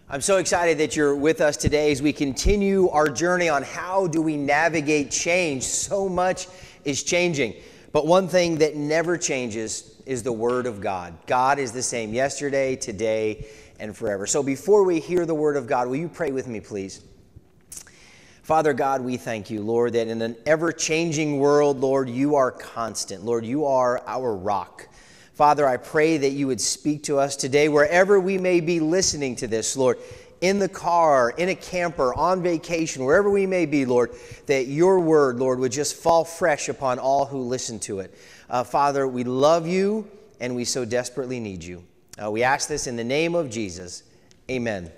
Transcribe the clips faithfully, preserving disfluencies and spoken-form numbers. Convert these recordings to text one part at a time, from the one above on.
I'm so excited that you're with us today as we continue our journey on how do we navigate change. So much is changing, but one thing that never changes is the Word of God. God is the same yesterday, today, and forever. So before we hear the Word of God, will you pray with me, please? Father God, we thank you, Lord, that in an ever-changing world, Lord, you are constant. Lord, you are our rock. Father, I pray that you would speak to us today wherever we may be listening to this, Lord, in the car, in a camper, on vacation, wherever we may be, Lord, that your word, Lord, would just fall fresh upon all who listen to it. Uh, Father, we love you and we so desperately need you. Uh, we ask this in the name of Jesus. Amen.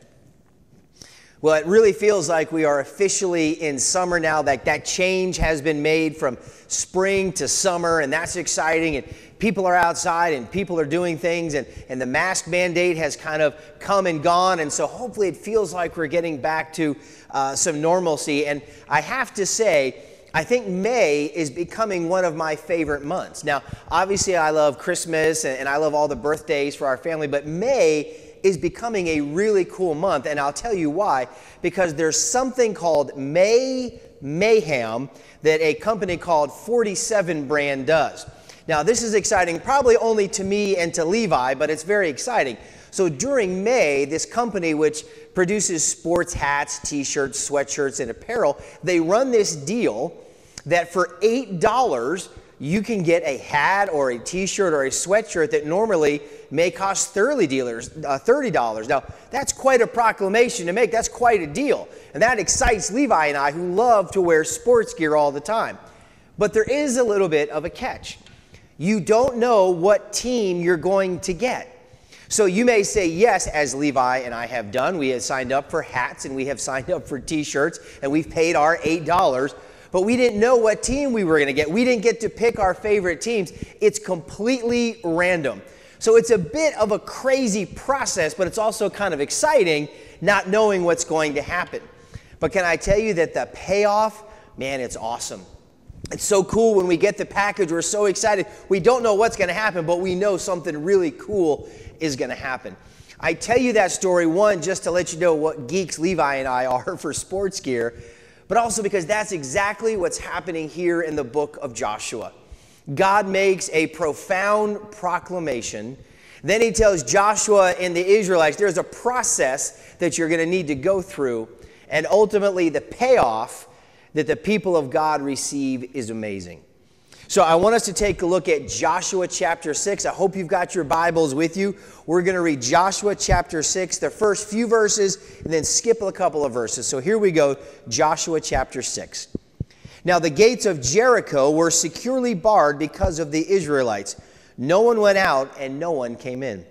Well, it really feels like we are officially in summer now, that that change has been made from spring to summer, and that's exciting, and people are outside and people are doing things, and, and the mask mandate has kind of come and gone, and so hopefully it feels like we're getting back to uh, some normalcy. And I have to say, I think May is becoming one of my favorite months. Now, obviously I love Christmas and, and I love all the birthdays for our family, but May is becoming a really cool month, and I'll tell you why. Because there's something called May Mayhem that a company called forty-seven brand does. Now, this is exciting, probably only to me and to Levi, but it's very exciting. So during May, this company, which produces sports hats, t-shirts, sweatshirts, and apparel, they run this deal that for eight dollars, you can get a hat or a t-shirt or a sweatshirt that normally may cost thirty dollars. Now, that's quite a proclamation to make. That's quite a deal. And that excites Levi and I, who love to wear sports gear all the time. But there is a little bit of a catch. You don't know what team you're going to get. So you may say yes, as Levi and I have done. We have signed up for hats and we have signed up for t-shirts and we've paid our eight dollars. But we didn't know what team we were going to get. We didn't get to pick our favorite teams. It's completely random. So it's a bit of a crazy process, but it's also kind of exciting not knowing what's going to happen. But can I tell you that the payoff, man, it's awesome. It's so cool when we get the package. We're so excited. We don't know what's going to happen, but we know something really cool is going to happen. I tell you that story, one, just to let you know what geeks Levi and I are for sports gear, but also because that's exactly what's happening here in the book of Joshua. God makes a profound proclamation. Then he tells Joshua and the Israelites, there's a process that you're going to need to go through. And ultimately, the payoff that the people of God receive is amazing. So I want us to take a look at Joshua chapter six. I hope you've got your Bibles with you. We're going to read Joshua chapter six, the first few verses, and then skip a couple of verses. So here we go, Joshua chapter six. Now the gates of Jericho were securely barred because of the Israelites. No one went out and no one came in.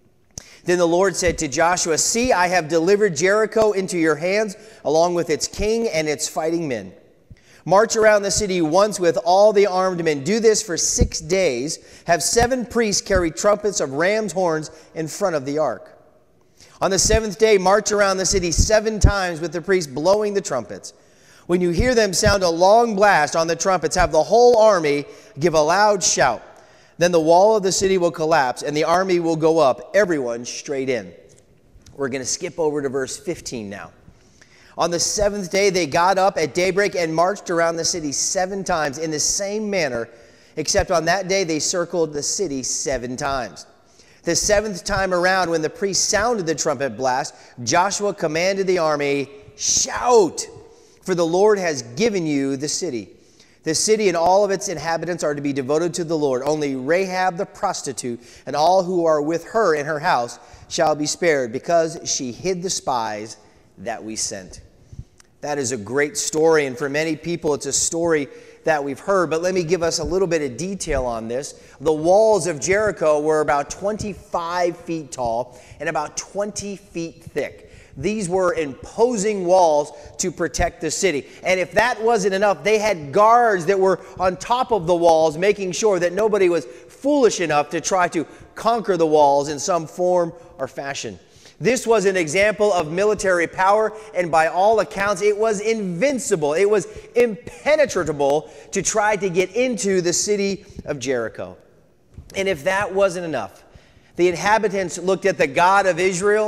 Then the Lord said to Joshua, "See, I have delivered Jericho into your hands, along with its king and its fighting men. March around the city once with all the armed men. Do this for six days. Have seven priests carry trumpets of ram's horns in front of the ark. On the seventh day, march around the city seven times with the priests blowing the trumpets. When you hear them sound a long blast on the trumpets, have the whole army give a loud shout. Then the wall of the city will collapse and the army will go up, everyone straight in." We're going to skip over to verse fifteen now. On the seventh day, they got up at daybreak and marched around the city seven times in the same manner, except on that day they circled the city seven times. The seventh time around, when the priest sounded the trumpet blast, Joshua commanded the army, "Shout, for the Lord has given you the city. The city and all of its inhabitants are to be devoted to the Lord. Only Rahab the prostitute and all who are with her in her house shall be spared, because she hid the spies that we sent." That is a great story, and for many people it's a story that we've heard, but let me give us a little bit of detail on this. The walls of Jericho were about twenty-five feet tall and about twenty feet thick. These were imposing walls to protect the city. And if that wasn't enough, they had guards that were on top of the walls, making sure that nobody was foolish enough to try to conquer the walls in some form or fashion. This was an example of military power, and by all accounts, it was invincible. It was impenetrable to try to get into the city of Jericho. And if that wasn't enough, the inhabitants looked at the God of Israel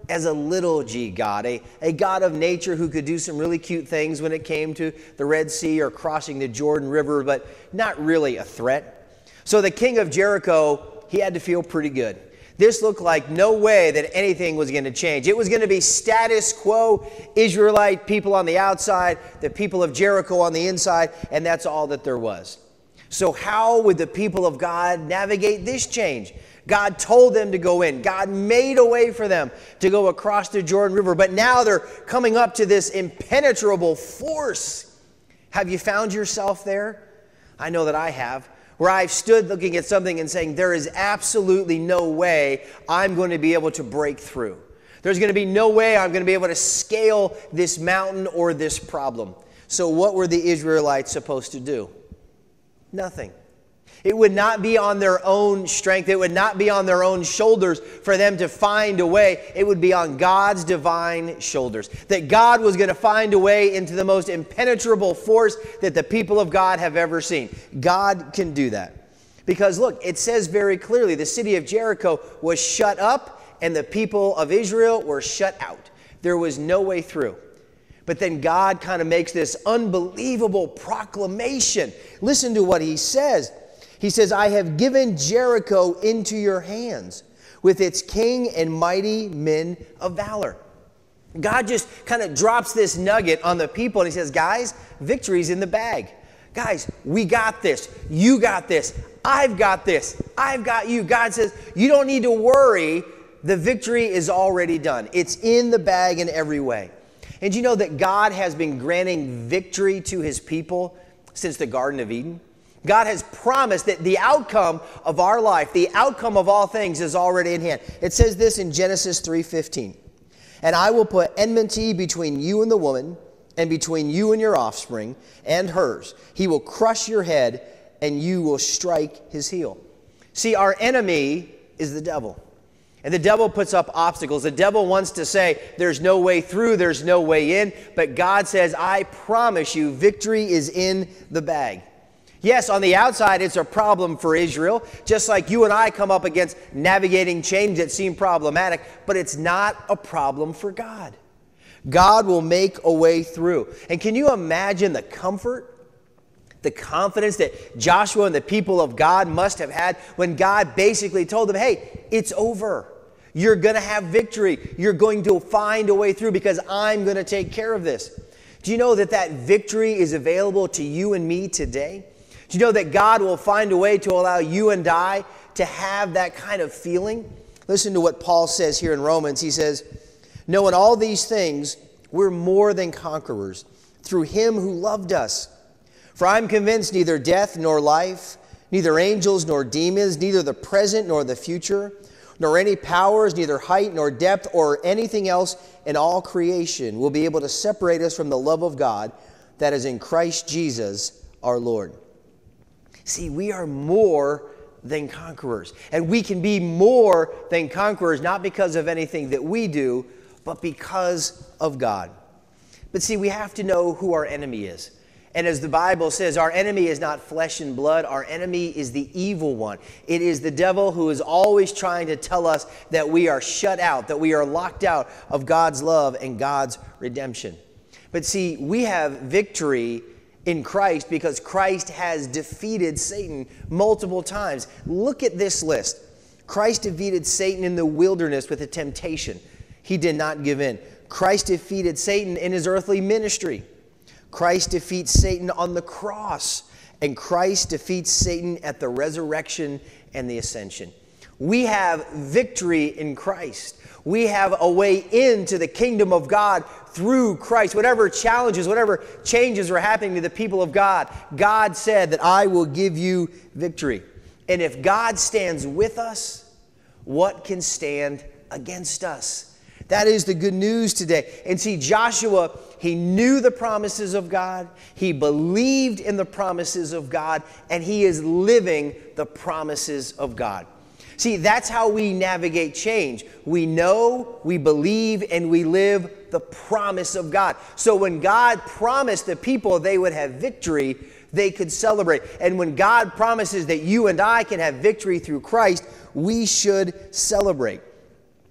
as a little g God, a, a God of nature who could do some really cute things when it came to the Red Sea or crossing the Jordan River, but not really a threat. So the king of Jericho, he had to feel pretty good. This looked like no way that anything was going to change. It was going to be status quo, Israelite people on the outside, the people of Jericho on the inside, and that's all that there was. So how would the people of God navigate this change? God told them to go in. God made a way for them to go across the Jordan River, but now they're coming up to this impenetrable force. Have you found yourself there? I know that I have. Where I've stood looking at something and saying, there is absolutely no way I'm going to be able to break through. There's going to be no way I'm going to be able to scale this mountain or this problem. So what were the Israelites supposed to do? Nothing. It would not be on their own strength. It would not be on their own shoulders for them to find a way. It would be on God's divine shoulders. That God was going to find a way into the most impenetrable force that the people of God have ever seen. God can do that. Because look, it says very clearly the city of Jericho was shut up and the people of Israel were shut out. There was no way through. But then God kind of makes this unbelievable proclamation. Listen to what he says. He says, I have given Jericho into your hands with its king and mighty men of valor. God just kind of drops this nugget on the people and he says, guys, victory's in the bag. Guys, we got this. You got this. I've got this. I've got you. God says, you don't need to worry. The victory is already done. It's in the bag in every way. And you know that God has been granting victory to his people since the Garden of Eden? God has promised that the outcome of our life, the outcome of all things is already in hand. It says this in Genesis three fifteen. And I will put enmity between you and the woman, and between you and your offspring and hers. He will crush your head, and you will strike his heel. See, our enemy is the devil. And the devil puts up obstacles. The devil wants to say, there's no way through, there's no way in. But God says, I promise you, victory is in the bag. Yes, on the outside, it's a problem for Israel, just like you and I come up against navigating change that seem problematic, but it's not a problem for God. God will make a way through. And can you imagine the comfort, the confidence that Joshua and the people of God must have had when God basically told them, hey, it's over. You're going to have victory. You're going to find a way through because I'm going to take care of this. Do you know that that victory is available to you and me today? Do you know that God will find a way to allow you and I to have that kind of feeling? Listen to what Paul says here in Romans. He says, no, in all these things, we're more than conquerors through him who loved us. For I'm convinced neither death nor life, neither angels nor demons, neither the present nor the future, nor any powers, neither height nor depth or anything else in all creation will be able to separate us from the love of God that is in Christ Jesus our Lord. See, we are more than conquerors. And we can be more than conquerors, not because of anything that we do, but because of God. But see, we have to know who our enemy is. And as the Bible says, our enemy is not flesh and blood. Our enemy is the evil one. It is the devil who is always trying to tell us that we are shut out, that we are locked out of God's love and God's redemption. But see, we have victory in Christ because Christ has defeated Satan multiple times. Look at this list. Christ defeated Satan in the wilderness with a temptation. He did not give in. Christ defeated Satan in his earthly ministry. Christ defeats Satan on the cross. And Christ defeats Satan at the resurrection and the ascension. We have victory in Christ. We have a way into the kingdom of God through Christ. Whatever challenges, whatever changes are happening to the people of God, God said that I will give you victory. And if God stands with us, what can stand against us? That is the good news today. And see, Joshua, he knew the promises of God. He believed in the promises of God. And he is living the promises of God. See, that's how we navigate change. We know, we believe, and we live the promise of God. So when God promised the people they would have victory, they could celebrate. And when God promises that you and I can have victory through Christ, we should celebrate.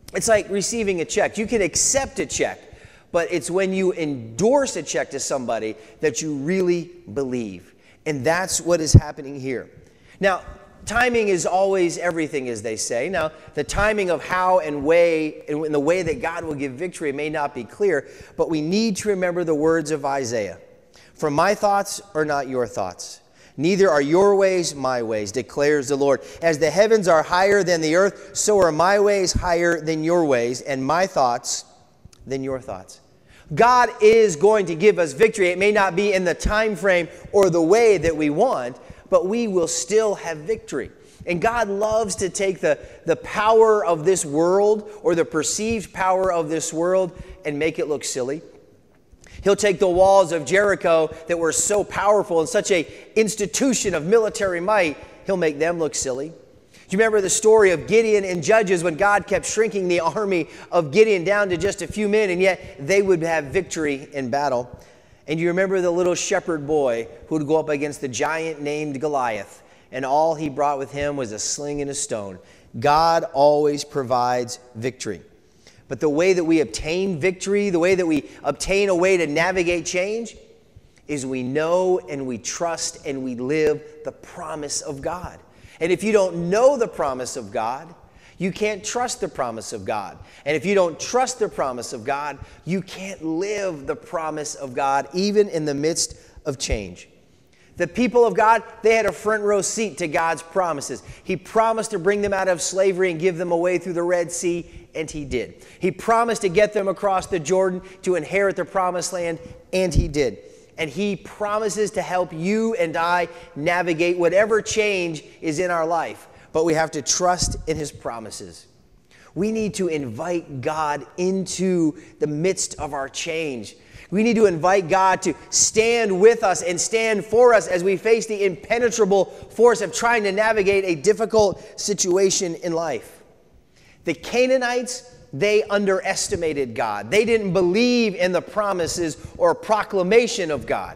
It's like receiving a check. You can accept a check, but it's when you endorse a check to somebody that you really believe. And that's what is happening here. Now, timing is always everything, as they say. Now, the timing of how and way, and in the way that God will give victory may not be clear, but we need to remember the words of Isaiah. For my thoughts are not your thoughts. Neither are your ways my ways, declares the Lord. As the heavens are higher than the earth, so are my ways higher than your ways, and my thoughts than your thoughts. God is going to give us victory. It may not be in the time frame or the way that we want, but we will still have victory. And God loves to take the, the power of this world or the perceived power of this world and make it look silly. He'll take the walls of Jericho that were so powerful and such an institution of military might, he'll make them look silly. Do you remember the story of Gideon and Judges when God kept shrinking the army of Gideon down to just a few men, and yet they would have victory in battle? And you remember the little shepherd boy who would go up against the giant named Goliath, and all he brought with him was a sling and a stone. God always provides victory. But the way that we obtain victory, the way that we obtain a way to navigate change, is we know and we trust and we live the promise of God. And if you don't know the promise of God, you can't trust the promise of God. And if you don't trust the promise of God, you can't live the promise of God, even in the midst of change. The people of God, they had a front row seat to God's promises. He promised to bring them out of slavery and give them a way through the Red Sea, and he did. He promised to get them across the Jordan to inherit the promised land, and he did. And he promises to help you and I navigate whatever change is in our life. But we have to trust in his promises. We need to invite God into the midst of our change. We need to invite God to stand with us and stand for us as we face the impenetrable force of trying to navigate a difficult situation in life. The Canaanites, they underestimated God. They didn't believe in the promises or proclamation of God.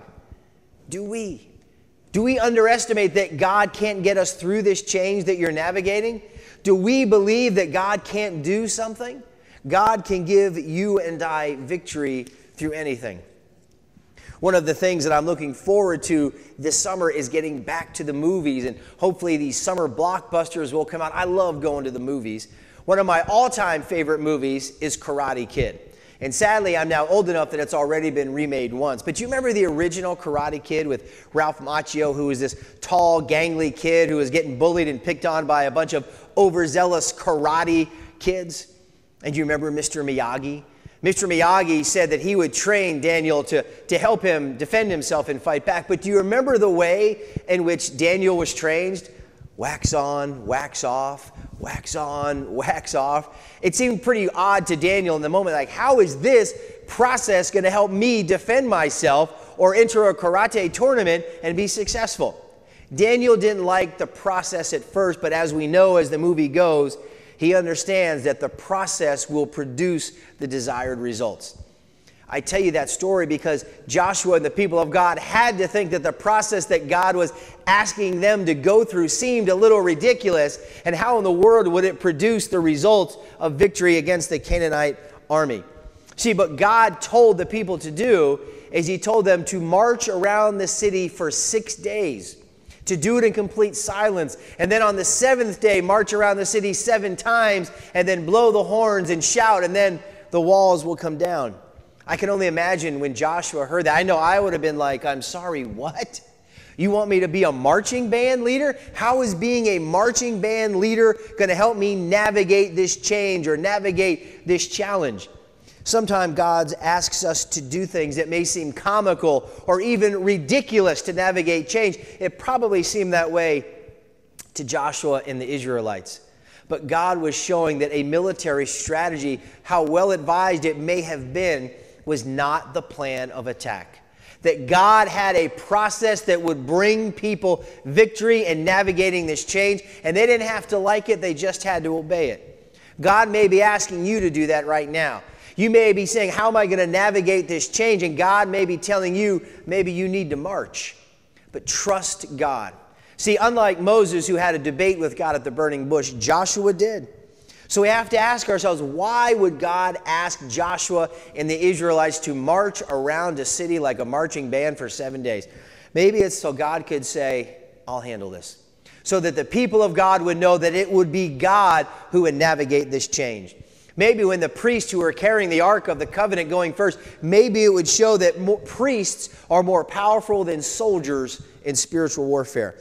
Do we? Do we underestimate that God can't get us through this change that you're navigating? Do we believe that God can't do something? God can give you and I victory through anything. One of the things that I'm looking forward to this summer is getting back to the movies, and hopefully these summer blockbusters will come out. I love going to the movies. One of my all-time favorite movies is Karate Kid. And sadly, I'm now old enough that it's already been remade once. But you remember the original Karate Kid with Ralph Macchio, who was this tall, gangly kid who was getting bullied and picked on by a bunch of overzealous karate kids? And you remember Mister Miyagi? Mister Miyagi said that he would train Daniel to, to help him defend himself and fight back. But do you remember the way in which Daniel was trained? Wax on, wax off, wax on, wax off. It seemed pretty odd to Daniel in the moment, like, how is this process going to help me defend myself or enter a karate tournament and be successful? Daniel didn't like the process at first, but as we know, as the movie goes, he understands that the process will produce the desired results. I tell you that story because Joshua and the people of God had to think that the process that God was asking them to go through seemed a little ridiculous, and how in the world would it produce the results of victory against the Canaanite army? See, what God told the people to do is he told them to march around the city for six days, to do it in complete silence, and then on the seventh day, march around the city seven times, and then blow the horns and shout, and then the walls will come down. I can only imagine when Joshua heard that. I know I would have been like, I'm sorry, what? You want me to be a marching band leader? How is being a marching band leader going to help me navigate this change or navigate this challenge? Sometimes God asks us to do things that may seem comical or even ridiculous to navigate change. It probably seemed that way to Joshua and the Israelites. But God was showing that a military strategy, how well advised it may have been, was not the plan of attack. That God had a process that would bring people victory in navigating this change, and they didn't have to like it, they just had to obey it. God may be asking you to do that right now. You may be saying, how am I going to navigate this change? And God may be telling you, maybe you need to march. But trust God. See, unlike Moses, who had a debate with God at the burning bush, Joshua did. So we have to ask ourselves, why would God ask Joshua and the Israelites to march around a city like a marching band for seven days? Maybe it's so God could say, I'll handle this. So that the people of God would know that it would be God who would navigate this change. Maybe when the priests who were carrying the Ark of the Covenant going first, maybe it would show that more, priests are more powerful than soldiers in spiritual warfare.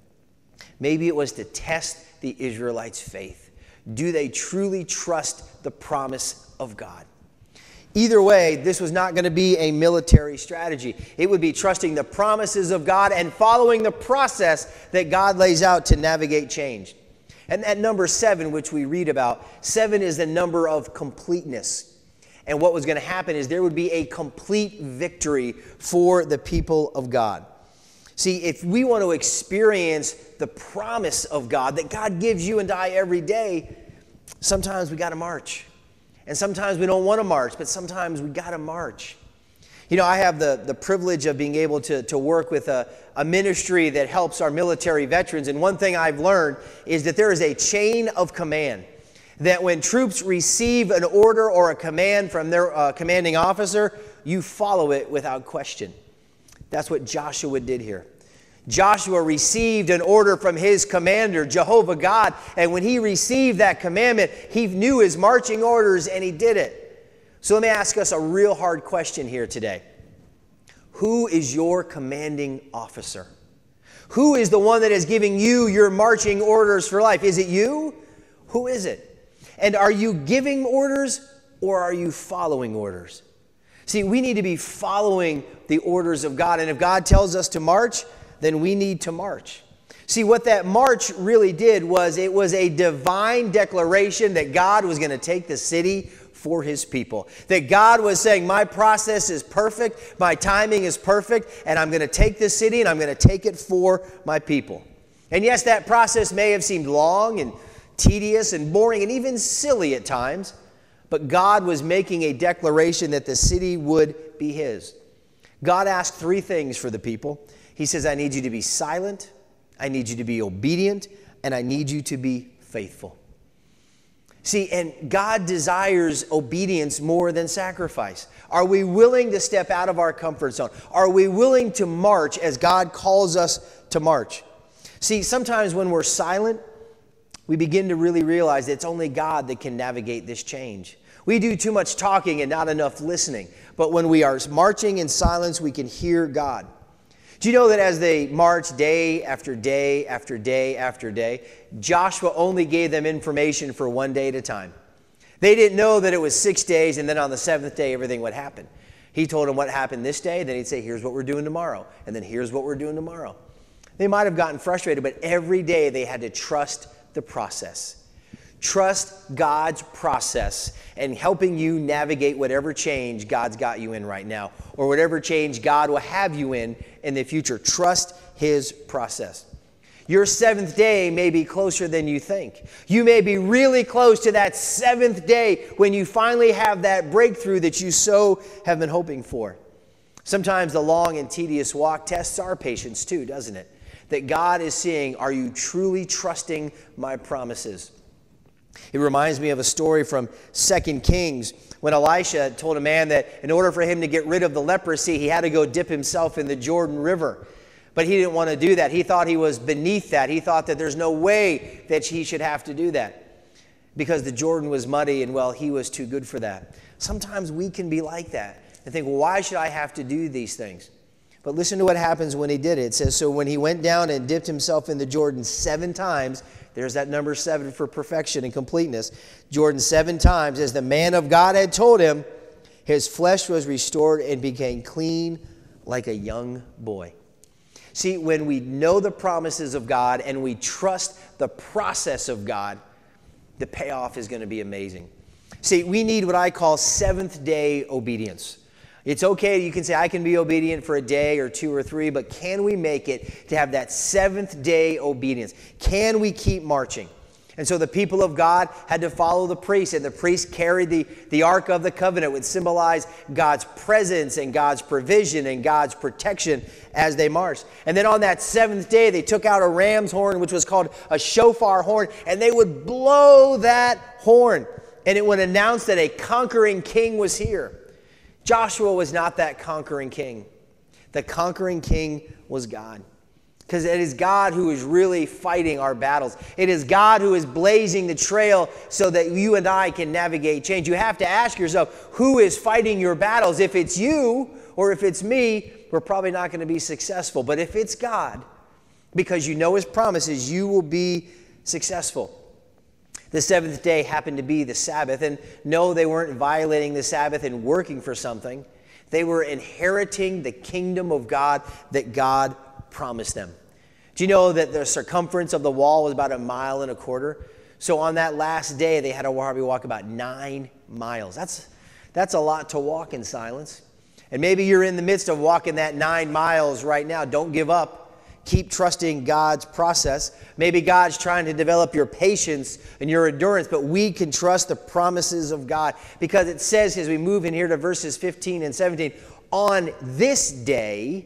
Maybe it was to test the Israelites' faith. Do they truly trust the promise of God? Either way, this was not going to be a military strategy. It would be trusting the promises of God and following the process that God lays out to navigate change. And that number seven, which we read about, seven is the number of completeness. And what was going to happen is there would be a complete victory for the people of God. See, if we want to experience the promise of God that God gives you and I every day, sometimes we got to march. And sometimes we don't want to march, but sometimes we got to march. You know, I have the, the privilege of being able to, to work with a, a ministry that helps our military veterans. And one thing I've learned is that there is a chain of command. That when troops receive an order or a command from their uh, commanding officer, you follow it without question. That's what Joshua did here. Joshua received an order from his commander, Jehovah God, and when he received that commandment, he knew his marching orders and he did it. So let me ask us a real hard question here today. Who is your commanding officer? Who is the one that is giving you your marching orders for life? Is it you? Who is it? And are you giving orders or are you following orders? See, we need to be following the orders of God, and if God tells us to march, then we need to march. See, what that march really did was it was a divine declaration that God was going to take the city for his people. That God was saying, my process is perfect, my timing is perfect, and I'm going to take this city and I'm going to take it for my people. And yes, that process may have seemed long and tedious and boring and even silly at times, but God was making a declaration that the city would be his. God asked three things for the people. He says, I need you to be silent, I need you to be obedient, and I need you to be faithful. See, and God desires obedience more than sacrifice. Are we willing to step out of our comfort zone? Are we willing to march as God calls us to march? See, sometimes when we're silent, we begin to really realize that it's only God that can navigate this change. We do too much talking and not enough listening. But when we are marching in silence, we can hear God. Do you know that as they marched day after day after day after day, Joshua only gave them information for one day at a time? They didn't know that it was six days and then on the seventh day everything would happen. He told them what happened this day, then he'd say, here's what we're doing tomorrow, and then here's what we're doing tomorrow. They might have gotten frustrated, but every day they had to trust the process. Trust God's process and helping you navigate whatever change God's got you in right now or whatever change God will have you in in the future. Trust his process. Your seventh day may be closer than you think. You may be really close to that seventh day when you finally have that breakthrough that you so have been hoping for. Sometimes the long and tedious walk tests our patience too, doesn't it? That God is seeing, are you truly trusting my promises? It reminds me of a story from Second Kings when Elisha told a man that in order for him to get rid of the leprosy, he had to go dip himself in the Jordan River. But he didn't want to do that. He thought he was beneath that. He thought that there's no way that he should have to do that because the Jordan was muddy and, well, he was too good for that. Sometimes we can be like that and think, well, why should I have to do these things? But listen to what happens when he did it. It says, so when he went down and dipped himself in the Jordan seven times, there's that number seven for perfection and completeness. Jordan seven times, as the man of God had told him, his flesh was restored and became clean like a young boy. See, when we know the promises of God and we trust the process of God, the payoff is going to be amazing. See, we need what I call seventh day obedience. It's okay, you can say, I can be obedient for a day or two or three, but can we make it to have that seventh day obedience? Can we keep marching? And so the people of God had to follow the priest, and the priest carried the, the Ark of the Covenant, which symbolized God's presence and God's provision and God's protection as they marched. And then on that seventh day, they took out a ram's horn, which was called a shofar horn, and they would blow that horn, and it would announce that a conquering king was here. Joshua was not that conquering king. The conquering king was God. Because it is God who is really fighting our battles. It is God who is blazing the trail so that you and I can navigate change. You have to ask yourself, who is fighting your battles? If it's you or if it's me, we're probably not going to be successful. But if it's God, because you know His promises, you will be successful. The seventh day happened to be the Sabbath. And no, they weren't violating the Sabbath and working for something. They were inheriting the kingdom of God that God promised them. Do you know that the circumference of the wall was about a mile and a quarter? So on that last day, they had to probably walk about nine miles. That's, that's a lot to walk in silence. And maybe you're in the midst of walking that nine miles right now. Don't give up. Keep trusting God's process. Maybe God's trying to develop your patience and your endurance, but we can trust the promises of God. Because it says, as we move in here to verses fifteen and seventeen, on this day,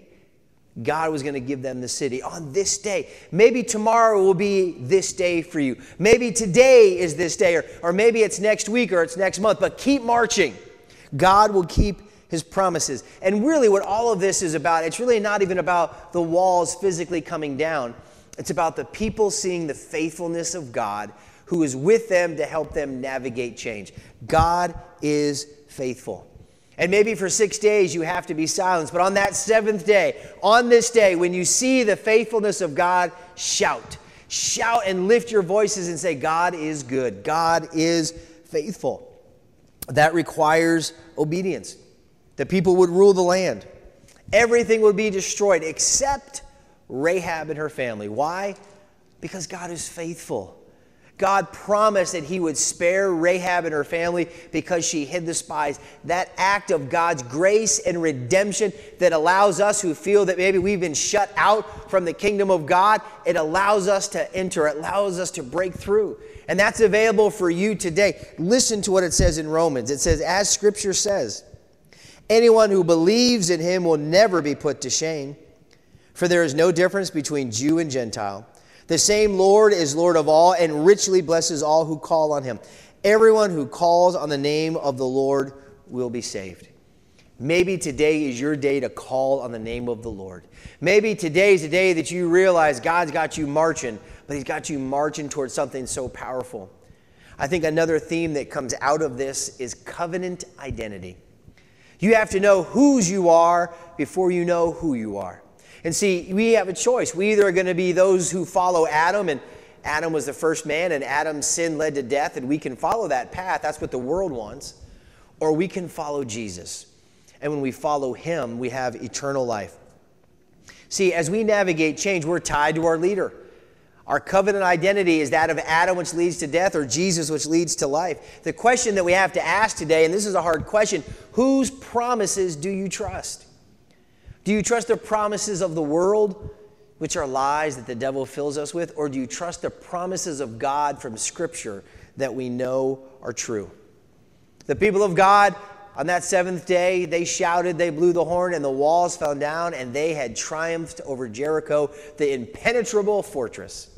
God was going to give them the city on this day. Maybe tomorrow will be this day for you. Maybe today is this day, or, or maybe it's next week or it's next month, but keep marching. God will keep His promises. And really what all of this is about, it's really not even about the walls physically coming down. It's about the people seeing the faithfulness of God who is with them to help them navigate change. God is faithful. And maybe for six days you have to be silenced. But on that seventh day, on this day, when you see the faithfulness of God, shout. Shout and lift your voices and say, God is good. God is faithful. That requires obedience. The people would rule the land. Everything would be destroyed except Rahab and her family. Why? Because God is faithful. God promised that He would spare Rahab and her family because she hid the spies. That act of God's grace and redemption that allows us who feel that maybe we've been shut out from the kingdom of God, it allows us to enter, it allows us to break through. And that's available for you today. Listen to what it says in Romans. It says, as Scripture says, anyone who believes in Him will never be put to shame, for there is no difference between Jew and Gentile. The same Lord is Lord of all and richly blesses all who call on Him. Everyone who calls on the name of the Lord will be saved. Maybe today is your day to call on the name of the Lord. Maybe today is the day that you realize God's got you marching, but He's got you marching towards something so powerful. I think another theme that comes out of this is covenant identity. You have to know whose you are before you know who you are. And see, we have a choice. We either are going to be those who follow Adam, and Adam was the first man, and Adam's sin led to death, and we can follow that path. That's what the world wants. Or we can follow Jesus. And when we follow Him, we have eternal life. See, as we navigate change, we're tied to our leader. Our covenant identity is that of Adam, which leads to death, or Jesus, which leads to life. The question that we have to ask today, and this is a hard question, whose promises do you trust? Do you trust the promises of the world, which are lies that the devil fills us with? Or do you trust the promises of God from Scripture that we know are true? The people of God, on that seventh day, they shouted, they blew the horn, and the walls fell down, and they had triumphed over Jericho, the impenetrable fortress.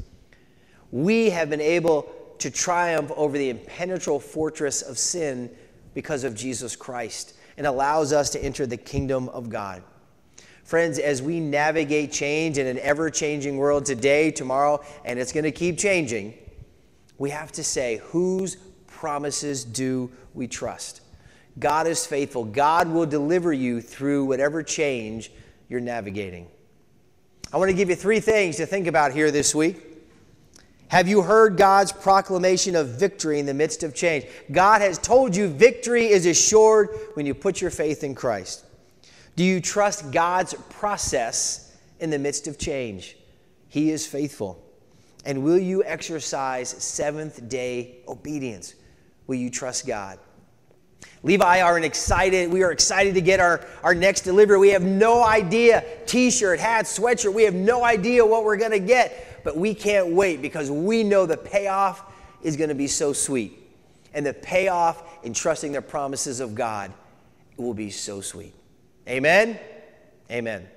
We have been able to triumph over the impenetrable fortress of sin because of Jesus Christ, and allows us to enter the kingdom of God. Friends, as we navigate change in an ever-changing world today, tomorrow, and it's going to keep changing, we have to say, whose promises do we trust? God is faithful. God will deliver you through whatever change you're navigating. I want to give you three things to think about here this week. Have you heard God's proclamation of victory in the midst of change? God has told you victory is assured when you put your faith in Christ. Do you trust God's process in the midst of change? He is faithful. And will you exercise seventh-day obedience? Will you trust God? Levi are an excited, we are excited to get our, our next delivery. We have no idea, t-shirt, hat, sweatshirt, we have no idea what we're going to get. But we can't wait because we know the payoff is going to be so sweet. And the payoff in trusting the promises of God will be so sweet. Amen? Amen.